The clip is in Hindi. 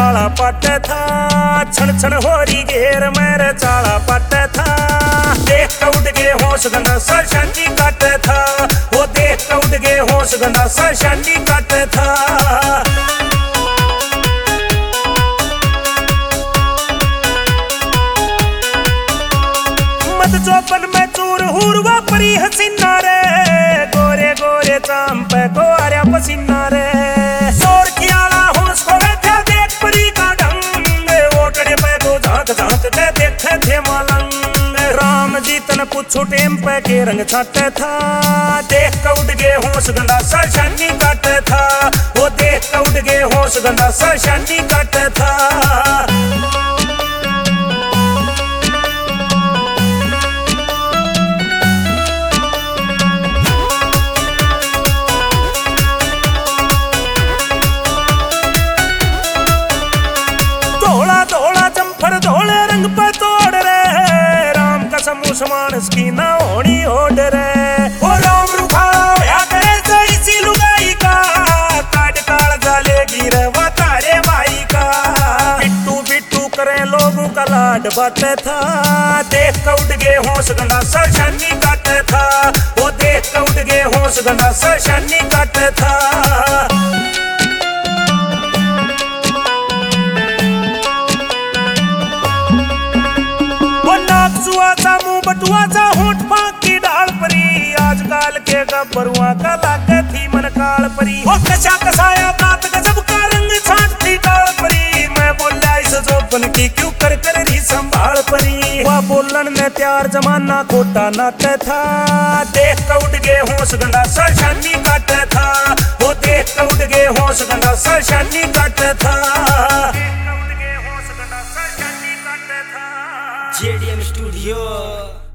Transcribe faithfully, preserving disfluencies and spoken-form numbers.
चाला पट था, छन छन होरी घेर मेरे चाला पट था। देख के उड़ गए होश गंदा सा शांति कट था, वो देख के उड़ गए होश गंदा सा शांति कट था। मत चौपन में चूर हुरवा परी हसीना रे, गोरे गोरे चाम पे को आर्या पसीना रे। सोर खियाला होश को बैठा देख परी का ढंग, ओटड़े पे को झांक झांक के देखे थे मलंग। राम जी तन पूछो टेम पे के रंग छट था, देख के उड़ गए होश गंदा सा शानी कट था, वो देख के उड़ गए होश गंदा सा शानी कट था। धोले रंग पे तोड़ रे, राम कसम उस्मान की ना होनी ओढ़ रे। ओ राम रुखा या करे तो इसी लुगाई का, काट काल जालेगी रे वो तारे भाई का। पिट्टू पिट्टू करे लोगों का लाड बट था, देख के उड़ गए होश गंदा सा शानी कट था, वो देख के उड़ गए होश गंदा सा शानी कट था। सुआचा मुंह बटुआचा होठ फांक की डाल परी, आजकल के गब्बरुआ का लागे थी मन काल परी। वो कशा कसाया दांत गजब का रंग छांटती काल परी, मैं बोला इस जोबन की क्यों कर कर रही संभाल परी। वह बोलन में प्यार जमाना खोटा नाट था, देख के उड़ गए होश गंदा सा शानी कट था, वो देख के उड़ गए होश गंदा सा शानी कट था। J D M Studio